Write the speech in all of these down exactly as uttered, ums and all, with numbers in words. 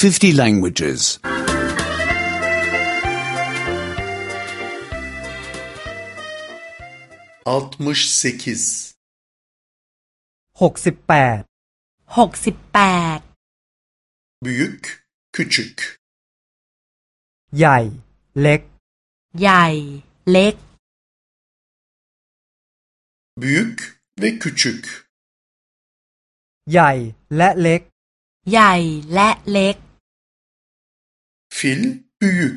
fifty languages. altmış sekiz หกสิบแปดหกสิบแปด büyük küçük ใหญ่เล็กใหญ่เล็ก büyük ve küçük ใหญ่และเล็กใหญ่และเล็ก fil büyük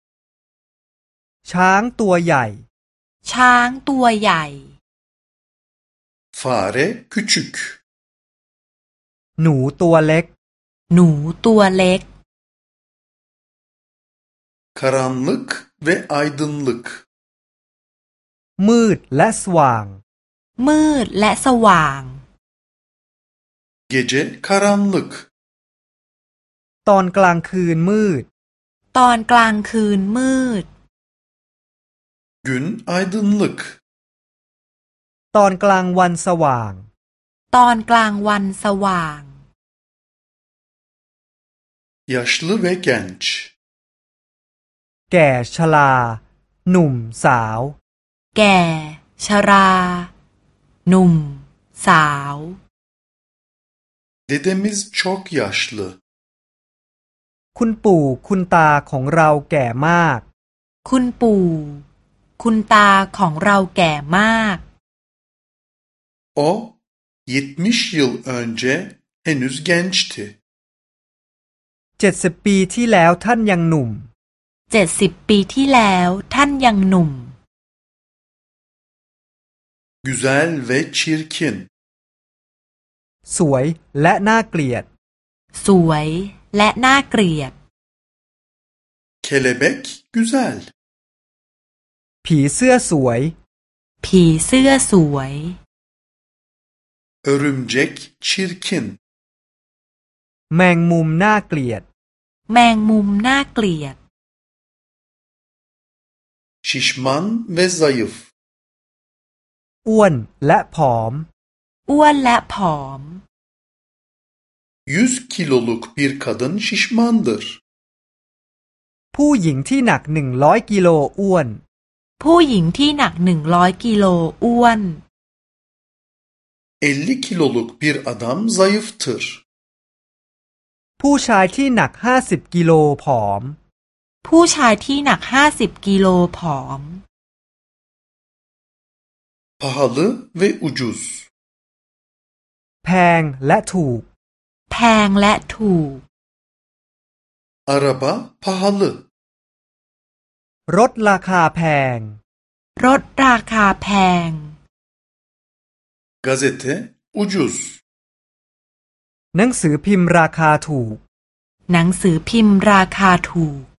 ช้างตัวใหญ่ช้างตัวใหญ่ fare küçük หนูตัวเล็กหนูตัวเล็ก karanlık ve aydınlık มืดและสว่างมืดและสว่าง gece karanlık ตอนกลางคืนมืดตอนกลางคืนมืด gün aydınlık ตอนกลางวันสว่างตอนกลางวันสว่าง yaşlı ve genç แก่ชราหนุ่มสาวแก่ชราหนุ่มสาว dedemiz çok yaşlı คุณปู่คุณตาของเราแก่มากคุณปู่คุณตาของเราแก่มาก o yetmiş yıl önce henüz gençti เจ็ดสิบปีที่แล้วท่านยังหนุ่มเจ็ดสิบปีที่แล้วท่านยังหนุ่ม güzel ve çirkin สวยและน่าเกลียดสวยและน่าเกลียด kelebek güzel ผีเสื้อสวยผีเสื้อสวย örümcek çirkin แมงมุมน่าเกลียดแมงมุมน่าเกลียด şişman ve zayıf อ้วนและผอมอ้วนและผอม yüz kiloluk bir kadın şişmandır ผู้หญิงที่หนักหนึ่งร้อยกิโลอ้วนผู้หญิงที่หนักหนึ่งร้อยกิโลอ้วน elli kiloluk bir adam zayıftır ผู้ชายที่หนักห้าสิบกิโลผอมผู้ชายที่หนักห้าสิบกิโลผอม pahalı ve ucuz แพงและถูกแพงและถูก araba pahalı รถราคาแพงรถราคาแพง gazete ucuz หนังสือพิมพ์ราคาถูกหนังสือพิมพ์ราคาถูก